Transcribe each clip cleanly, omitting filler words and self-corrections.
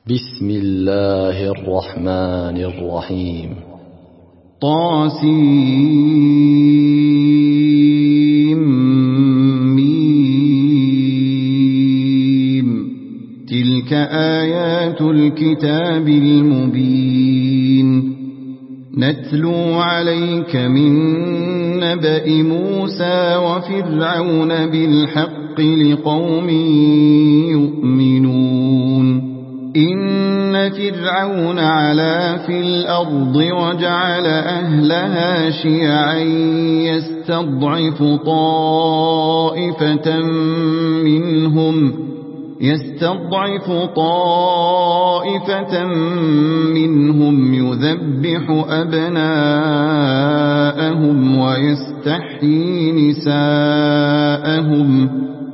بسم الله الرحمن الرحيم. طاسيم. تلك آيات الكتاب المبين. نتلو عليك من نبأ موسى وفرعون بالحق لقوم يؤمنون. إن فرعون علا في الأرض وجعل أهلها شيعا يستضعف طائفة منهم يذبح أبناءهم ويستحيي نساءهم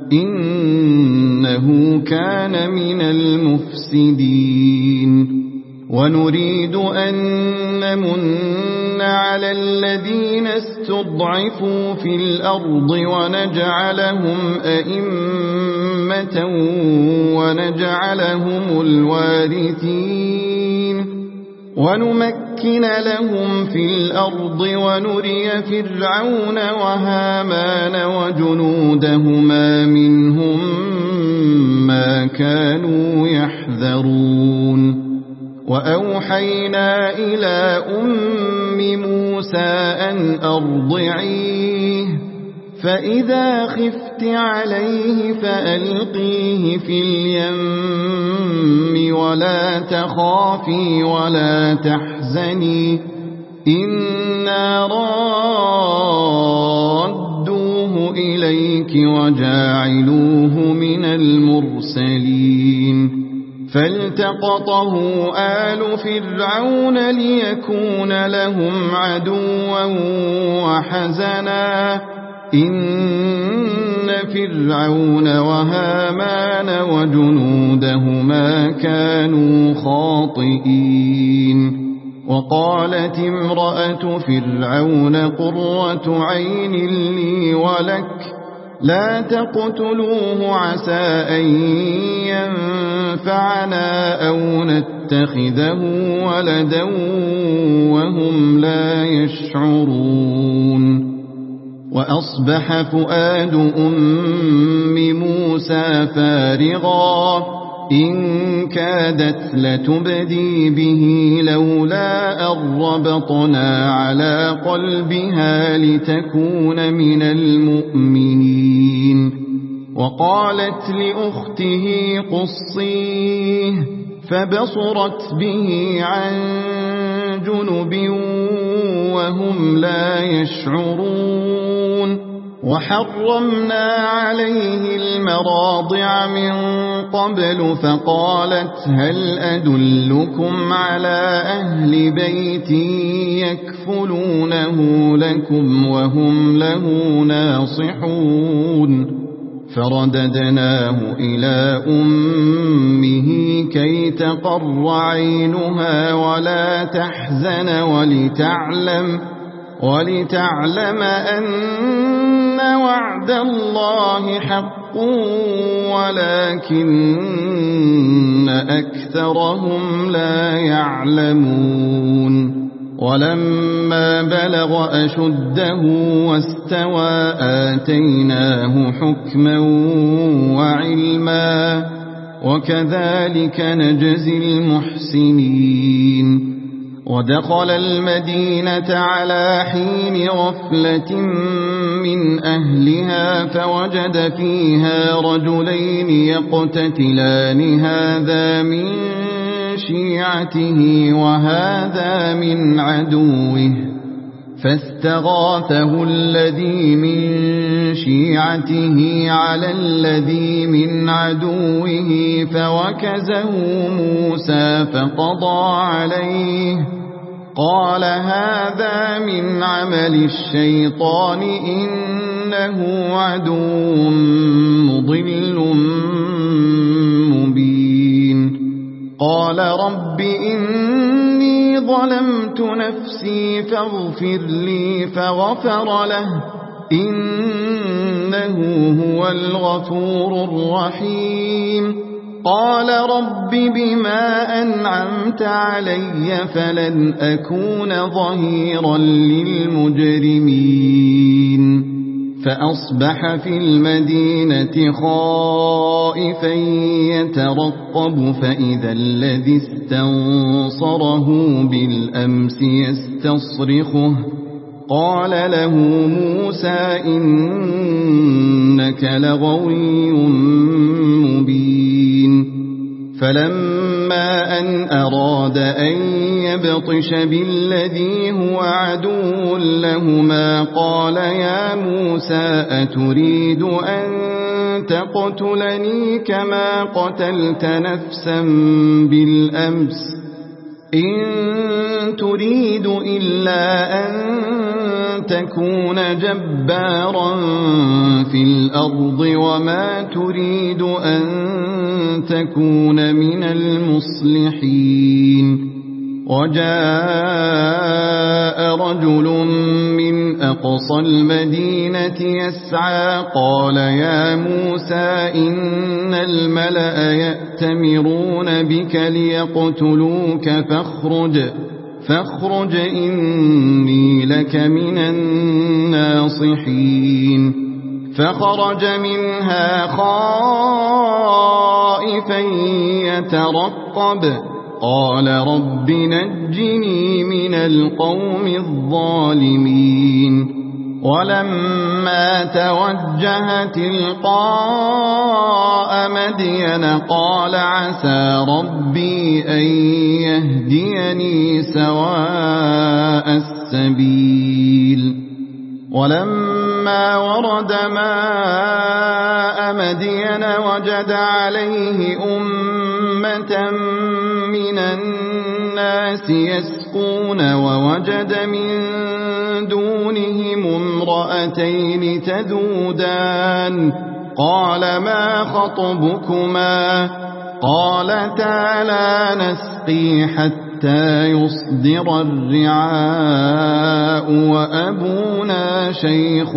إنه كان من المفسدين. ونريد أن نمن على الذين استضعفوا في الأرض ونجعلهم أئمة ونجعلهم الوارثين ونمكن لهم في الأرض ونري فرعون وهامان وجنودهما منهم ما كانوا يحذرون. وأوحينا إلى أم موسى أن أرضعيه فإذا خفت عليه فألقيه في اليم ولا تخافي ولا تحزني إنا رادوه إليك وجاعلوه من المرسلين. فالتقطه آل فرعون ليكون لهم عدوا وحزنا إن فرعون وهامان وجنودهما كانوا خاطئين. وقالت امرأة فرعون قرة عين لي ولك لا تقتلوه عسى أن ينفعنا أو نتخذه ولدا وهم لا يشعرون. وأصبح فؤاد أم موسى فارغا إن كادت لتبدي به لولا أن ربطنا على قلبها لتكون من المؤمنين. وقالت لأخته قصيه فبصرت به عن جنب وهم لا يشعرون. وحرمنا عليه المراضع من قبل فقالت هل أدلكم على أهل بيت يكفلونه لكم وهم له ناصحون. فرددناه إلى أمه كي تقر عينها ولا تحزن ولتعلم أن وعد الله حق ولكن أكثرهم لا يعلمون. ولما بلغ أشده واستوى آتيناه حكما وعلما وكذلك نجزي المحسنين. ودخل المدينة على حين غفلة من أهلها فوجد فيها رجلين يقتتلان هذا من شيعته وهذا من عدوه فاستغاثه الذي من شيعته على الذي من عدوه فوكزه موسى فقضى عليه قال هذا من عمل الشيطان إنه عدو مضل مبين. قال رب إني ظلمت نفسي فاغفر لي فغفر له إنه هو الغفور الرحيم. قال رب بما أنعمت علي فلن أكون ظهيرا للمجرمين فأصبح في المدينة خائفا يترقب فإذا الذي استنصره بالأمس يستصرخه قال له موسى إنك لغوي مبين فلما أن أراد أن يبطش بالذي هو عدو لهما قال يا موسى أتريد أن تقتلني كما قتلت نفسا بالأمس إن تريد إلا أن تكون جبارا في الأرض وما تريد أن تكون من المصلحين وجاء رجل من أقصى المدينة يسعى قال يا موسى إن الملأ يأتمرون بك ليقتلوك فاخرج إني لك من الناصحين فخرج منها خائفا يترقب قال رب نجني من القوم الظالمين ولما توجه تلقاء مدين قال عسى ربي أن يهديني سواء السبيل ولما ورد ماء مدين وجد عليه أمة من الناس يسقون ووجد من دونهم امرأتين تذودان قال ما خطبكما قالتا لا نسقي حتى يصدر الرعاء وأبونا شيخ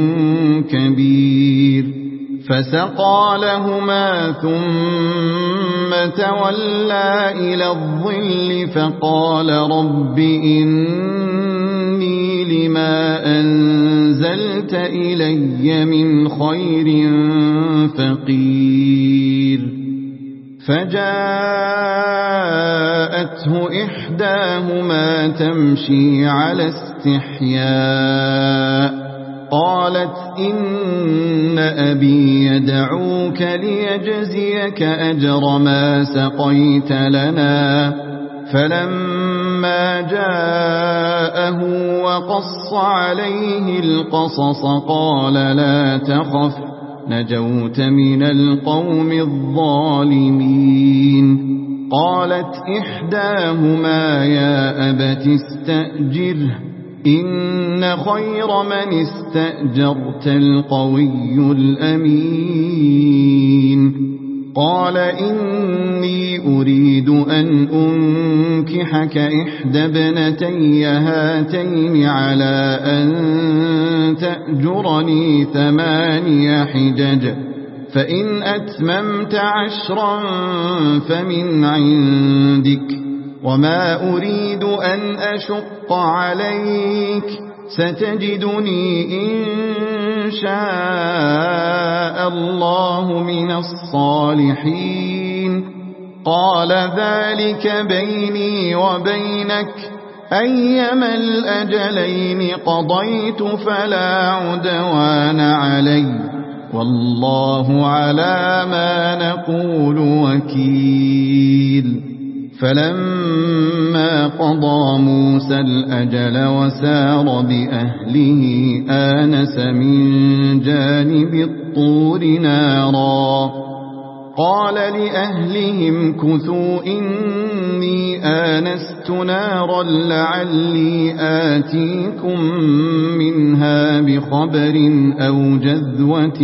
كبير فسقى لهما ثم تولى إلى الظل فقال رب إني لما أنزلت إلي من خير فقير فجاءته إحداهما تمشي على استحياء قالت إن أبي يدعوك ليجزيك أجر ما سقيت لنا فلما جاءه وقص عليه القصص قال لا تخف نجوت من القوم الظالمين قالت إحداهما يا أبت استأجره إن خير من استأجرت القوي الأمين قال إني أريد أن أنكحك إحدى ابنتي هاتين على أن تأجرني 8 حجج فإن أتممت 10 فمن عندك وما أريد أن أشق عليك ستجدني إن شاء الله من الصالحين قال ذلك بيني وبينك أيما الأجلين قضيت فلا عدوان علي والله على ما نقول وكيل فلما قضى موسى الأجل وسار بأهله آنس من جانب الطور نارا قال لأهلهم كثوا إني آنست نارا لعلي آتيكم منها بخبر أو جذوة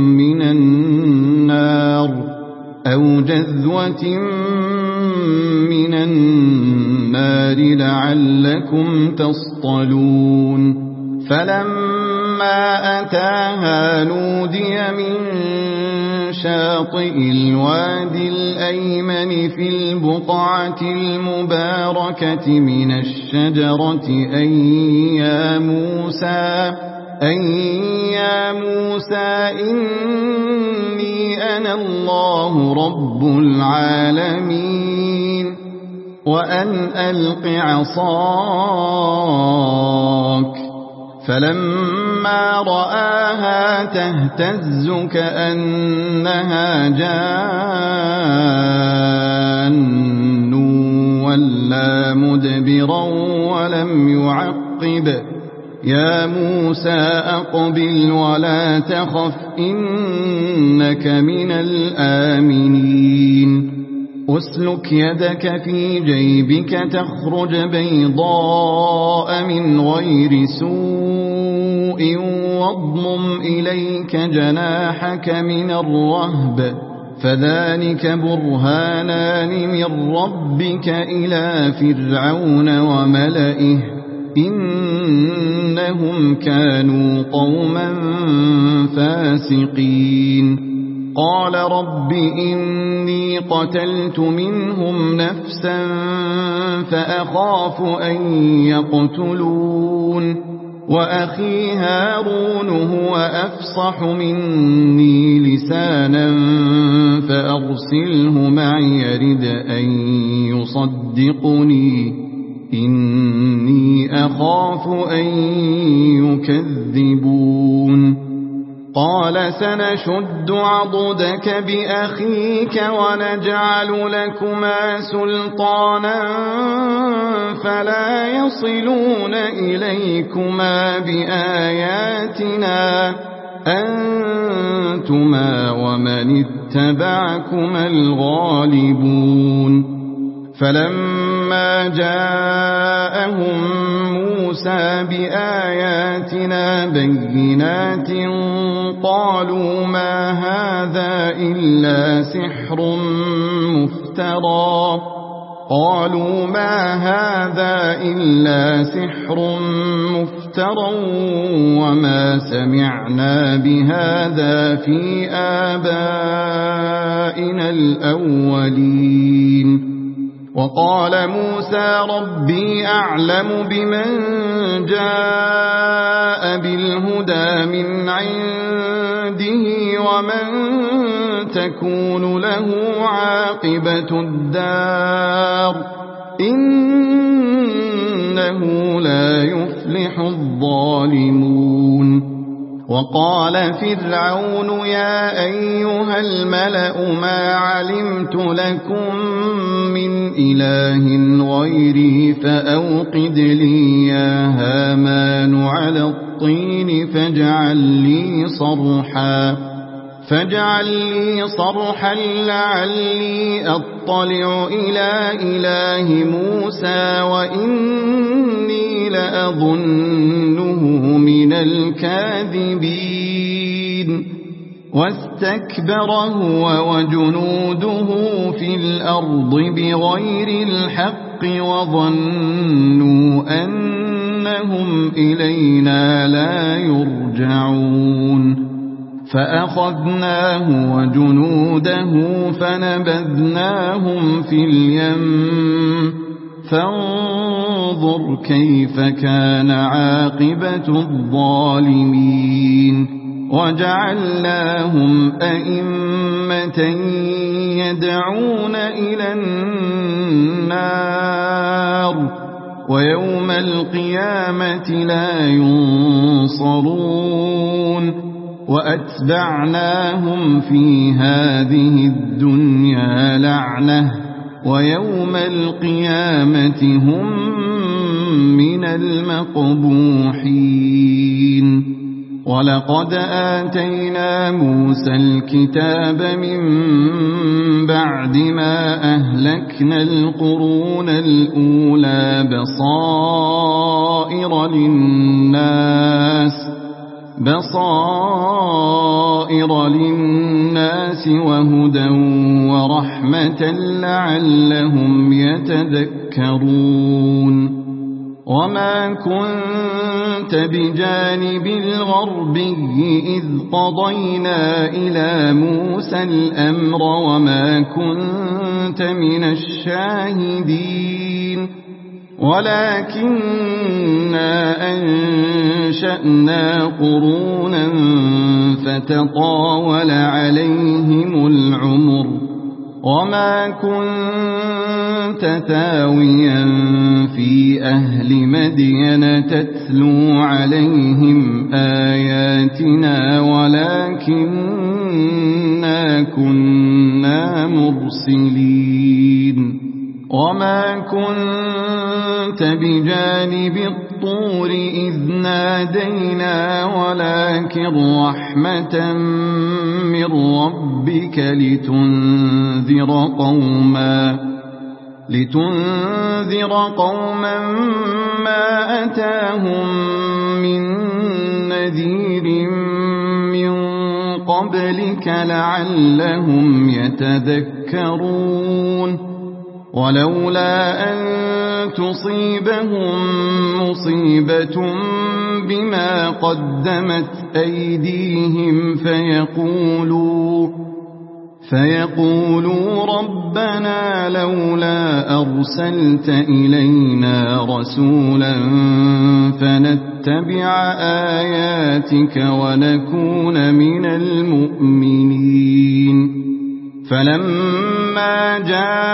من النار لعلكم تصطلون فلما أتاها نودي من شاطئ شاطئ الوادي الأيمن في البقعة المباركة من الشجرة أن يا موسى إني أنا الله رب العالمين وأن ألق عصاك فلما رآها تهتز كأنها جان ولا مدبرا ولم يعقب يا موسى أقبل ولا تخف إنك من الآمنين أسلك يدك في جيبك تخرج بيضاء من غير سوء واضمم إليك جناحك من الرهب فذلك برهانان من ربك إلى فرعون وملئه إنهم كانوا قوما فاسقين قال رب إني قتلت منهم نفسا فأخاف أن يقتلون وأخي هارون هو أفصح مني لسانا فأرسله معي يرد أن يصدقني إني أخاف أن يكذبون قال سنشد عضدك بأخيك ونجعل لكما سلطانا فلا يصلون إليكما بآياتنا أنتما ومن اتبعكما الغالبون فلما جاءهم موسى بآياتنا بينات قالوا ما هذا إلا سحر مفترى وما سمعنا بهذا في آبائنا الأولين وقال موسى ربي أعلم بمن جاء بالهدى من عنده ومن تكون له عاقبة الدار إنه لا يفلح الظالمون وقال فرعون يا أيها الملأ ما علمت لكم من إله غيري فأوقد لي يا هامان على الطين فاجعل لي صرحا لعلي أطلع إلى إله موسى وإني لأظنه من الكاذبين واستكبر هو وجنوده في الأرض بغير الحق وظنوا أنهم إلينا لا يرجعون فأخذناه وجنوده فنبذناهم في اليم فانظر كيف كان عاقبة الظالمين وجعلناهم أئمة يدعون إلى النار ويوم القيامة لا ينصرون وأتبعناهم في هذه الدنيا لعنة ويوم القيامة هم من المقبوحين ولقد آتينا موسى الكتاب من بعد ما أهلكنا القرون الأولى بصائر للناس وهدى ورحمة لعلهم يتذكرون وما كنت بجانب الغربي إذ قضينا إلى موسى الأمر وما كنت من الشاهدين ولكننا أنشأنا قرونا فتطاول عليهم العمر وما كنت ثاويا في أهل مدين تتلو عليهم آياتنا ولكننا كنا مرسلين وما كنت بجانب الطور إذ نادينا ولكن رحمة من ربك لتنذر قوما ما أتاهم من نذير من قبلك لعلهم يتذكرون ولولا أن تصيبهم مصيبة بما قدمت أيديهم فيقولوا ربنا لولا أرسلت إلينا رسولا فنتبع آياتك ونكون من المؤمنين فلما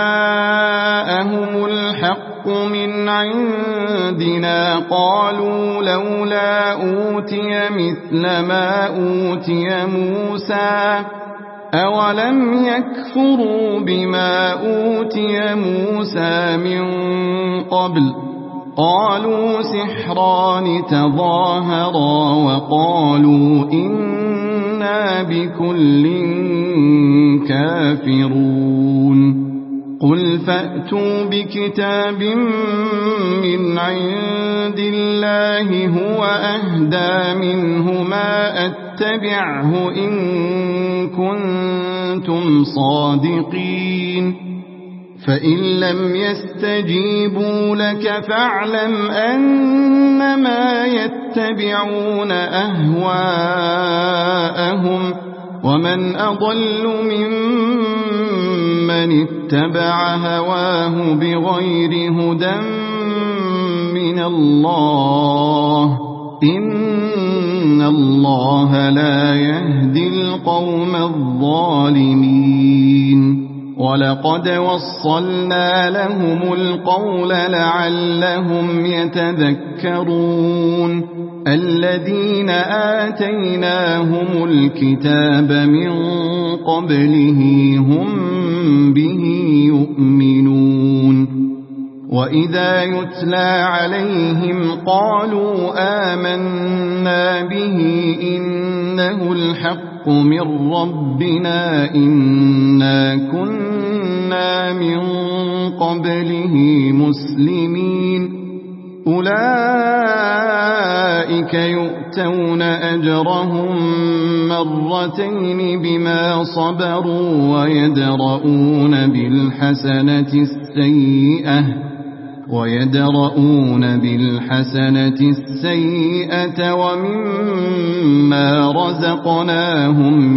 جاءهم الحق من عندنا قالوا لولا أوتي مثل ما أوتي موسى أولم يكفروا بما أوتي موسى من قبل قالوا سحران تظاهرا وقالوا إنا بكل كافرون قل فأتوا بكتاب من عند الله هو أهدى منهما أتبعه إن كنتم صادقين فإن لم يستجيبوا لك فاعلم أنما يتبعون أهواءهم ومن أضل ممن اتبع هواه بغير هدى من الله إن الله لا يهدي القوم الظالمين ولقد وصلنا لهم القول لعلهم يتذكرون الذين آتيناهم الكتاب من قبله هم به يؤمنون وإذا يتلى عليهم قالوا آمنا به إنه الحق من ربنا إنا كنا من قبله مسلمين أولئك يؤتون أجرهم مرتين بما صبروا ويدرؤون بالحسنة السيئة ومما رزقناهم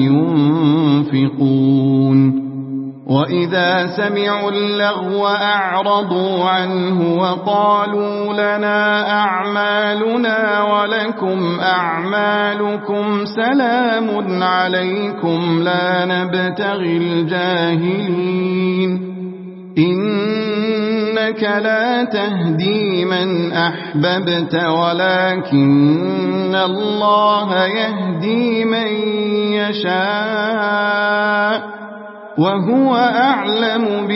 ينفقون وإذا سمعوا اللغو أعرضوا عنه وقالوا لنا أعمالنا ولكم أعمالكم سلام عليكم لا نبتغي الجاهلين إنك لا تهدي من أحببت ولكن الله يهدي من يشاء وهو أعلم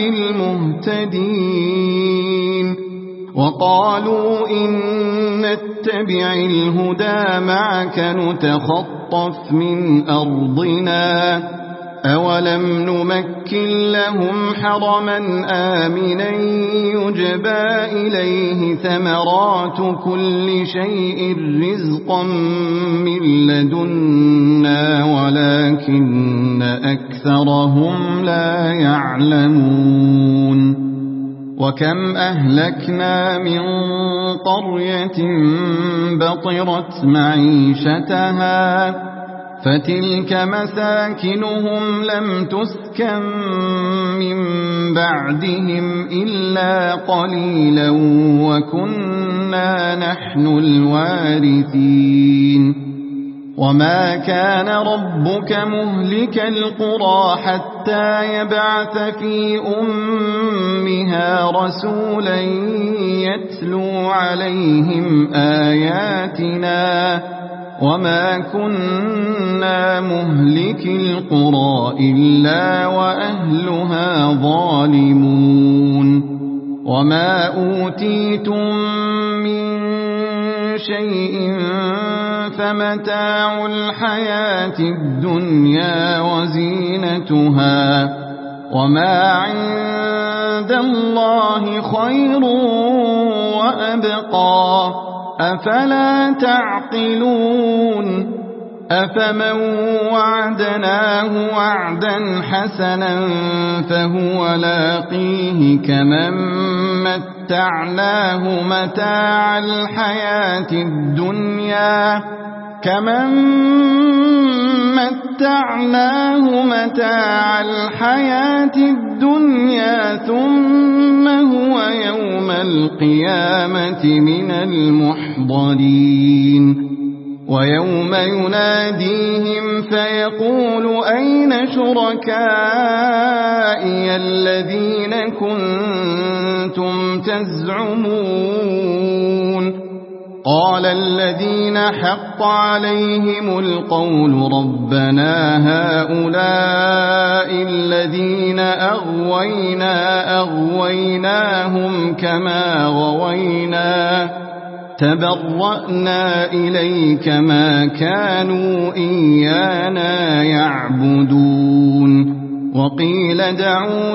بالمهتدين وقالوا إن نتبع الهدى معك نتخطف من أرضنا أولم نمكن لهم حرما آمنا يجبى إليه ثمرات كل شيء رزقا من لدنا ولكن أكثرهم لا يعلمون وكم أهلكنا من قرية بطرت معيشتها فتلك مساكنهم لم تسكن من بعدهم إلا قليلا وكنا نحن الوارثين وما كان ربك مهلك القرى حتى يبعث في أمها رسولا يتلو عليهم آياتنا وما كنا مهلك القرى إلا وأهلها ظالمون وما أوتيتم من شيء فمتاع الحياة الدنيا وزينتها وما عند الله خير وأبقى أفلا تعقلون أفمن وعدناه وعدا حسنا فهو لاقيه كمن متعناه متاع الحياة الدنيا ثم هو يوم القيامة من المحضرين ويوم يناديهم فيقول أين شركائي الذين كنتم تزعمون قال الذين حق عليهم القول ربنا هؤلاء الذين أغويناهم كما غوينا تبرأنا إليك ما كانوا إيانا يعبدون وقيل دعوا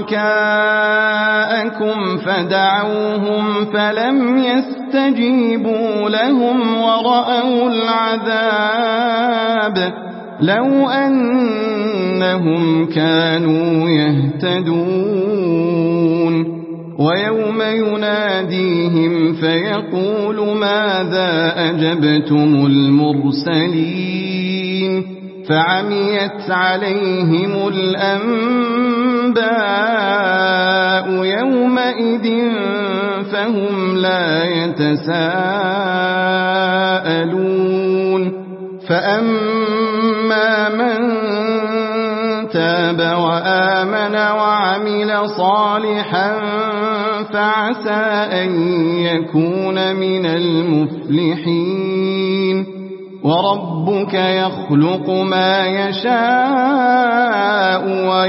شركاءكم فدعوهم فلم يستجيبوا لهم ورأوا العذاب لو أنهم كانوا يهتدون ويوم يناديهم فيقول ماذا أجبتم المرسلين فعميت عليهم الأنباء يومئذ فهم لا يتساءلون فأما من تاب وآمن وعمل صالحا فعسى أن يكون من المفلحين وربك يخلق ما يشاء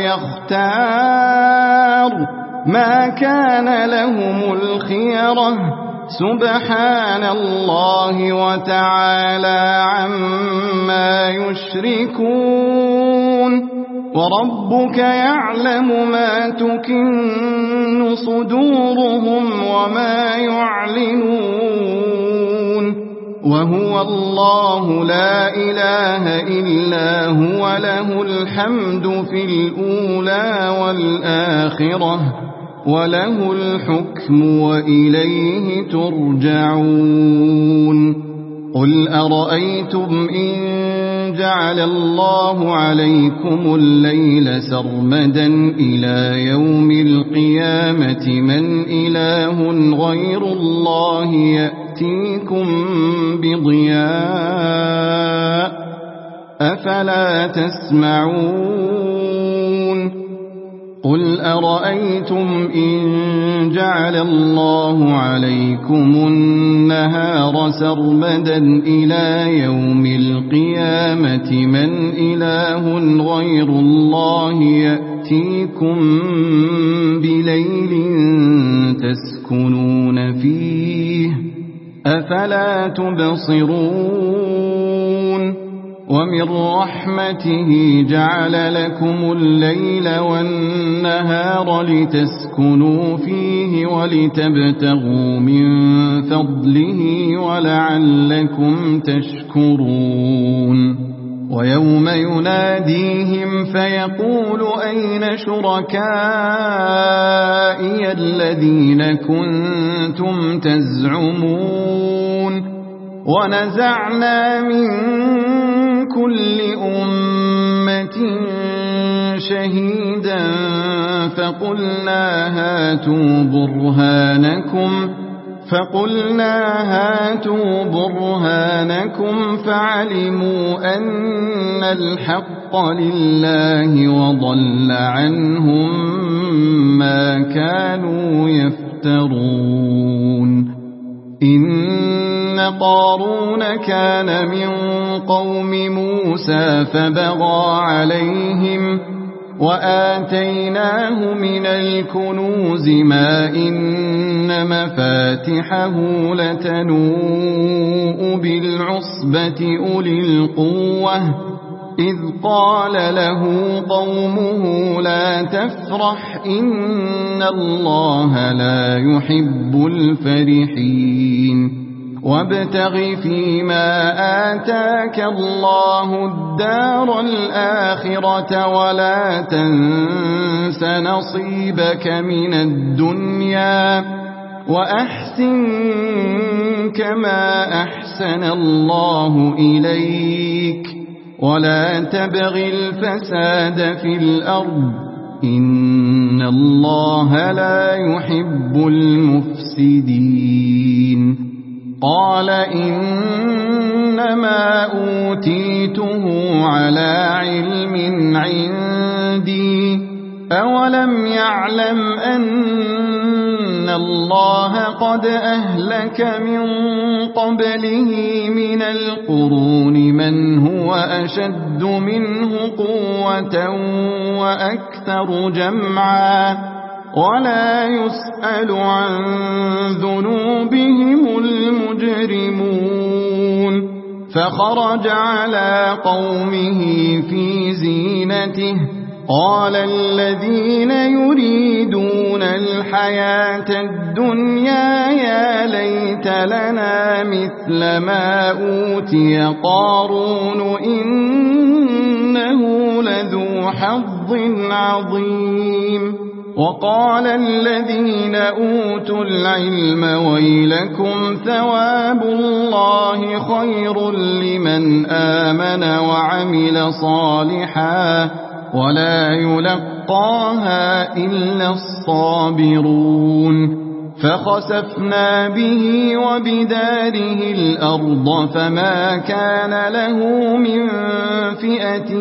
ويختار ما كان لهم الخيرة سبحان الله وتعالى عما يشركون وربك يعلم ما تكن صدورهم وما يعلنون وهو الله لا إله إلا هو له الحمد في الأولى والآخرة وله الحكم وإليه ترجعون قل أرأيتم إن جعل الله عليكم الليل سرمدا إلى يوم القيامة من إله غير الله يأتيكم بضياء أفلا تسمعون قل أرأيتم إن جعل الله عليكم النهار سرمدا إلى يوم القيامة من إله غير الله يأتيكم بليل تسكنون فيه أفلا تبصرون ومن رحمته جعل لكم الليل والنهار لتسكنوا فيه ولتبتغوا من فضله ولعلكم تشكرون ويوم يناديهم فيقول أين شركائي الذين كنتم تزعمون ونزعنا من كل أمة شهيدا فقلنا هاتوا برهانكم فعلموا أن الحق لله وضل عنهم ما كانوا يفترون إن قارون كان من قوم موسى فبغى عليهم وآتيناه من الكنوز ما إن مفاتحه لتنوء بالعصبة أولي القوة إذ قال له قومه لا تفرح إن الله لا يحب الفرحين وابتغ فيما آتاك الله الدار الآخرة ولا تنس نصيبك من الدنيا وأحسن كما أحسن الله إليك ولا تبغ الفساد في الأرض إن الله لا يحب المفسدين قال إنما أوتيته على علم عندي أولم يعلم أن الله قد أهلك من قبله من القرون من هو أشد منه قوة وأكثر جمعا ولا يسأل عن ذنوبهم المجرمون فخرج على قومه في زينته قال الذين يريدون الحياة الدنيا يا ليت لنا مثل ما أوتي قارون إنه لذو حظ عظيم وقال الذين أوتوا العلم ويلكم ثواب الله خير لمن آمن وعمل صالحا ولا يلقاها إلا الصابرون فخسفنا به وبداره الأرض فما كان له من فئة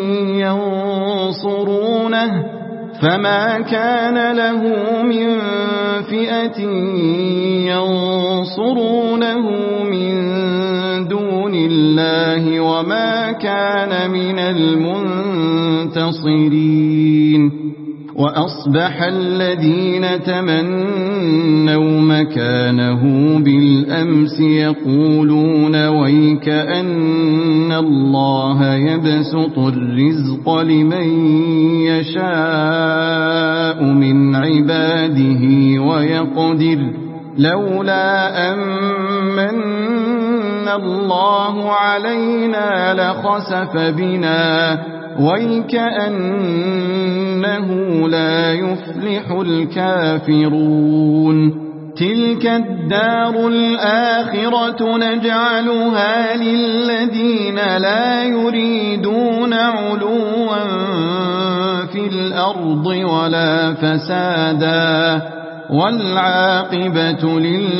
ينصرونه من دون الله وما كان من المنتصرين وأصبح الذين تمنوا مكانه بالأمس يقولون ويك أن الله يبسط الرزق لمن يشاء من عباده ويقدر لولا أمن الله علينا لخسف بنا ويكأنه لا يفلح الكافرون تلك الدار الآخرة نجعلها للذين لا يريدون علوا في الأرض ولا فسادا والعاقبة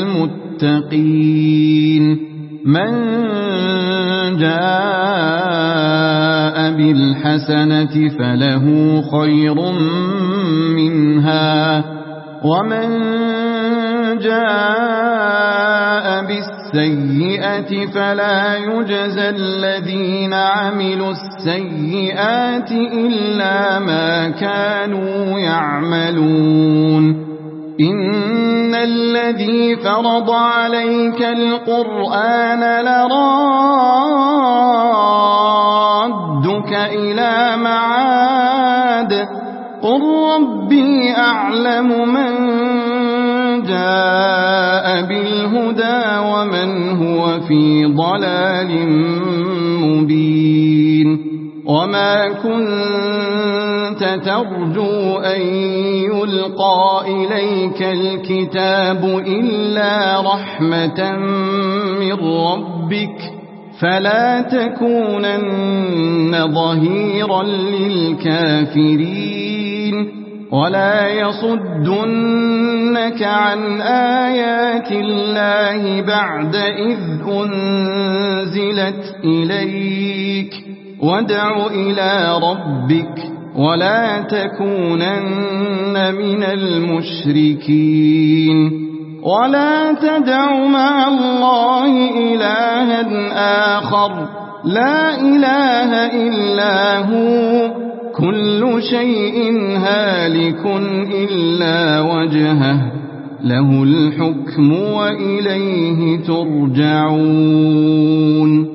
للمتقين من جاء بالحسنة فله خير منها ومن جاء بالسيئة فلا يجزى الذين عملوا السيئات إلا ما كانوا يعملون إن الذي فرض عليك القرآن لرادك إلى معاد قل ربي أعلم من جاء بالهدى ومن هو في ضلال مبين وما كنت ترجو أن يلقى إليك الكتاب إلا رحمة من ربك فلا تكونن ظهيرا للكافرين ولا يصدنك عن آيات الله بعد إذ أنزلت إليك وادع إلى ربك ولا تكونن من المشركين ولا تدع مع الله إلها آخر لا إله إلا هو كل شيء هالك إلا وجهه له الحكم وإليه ترجعون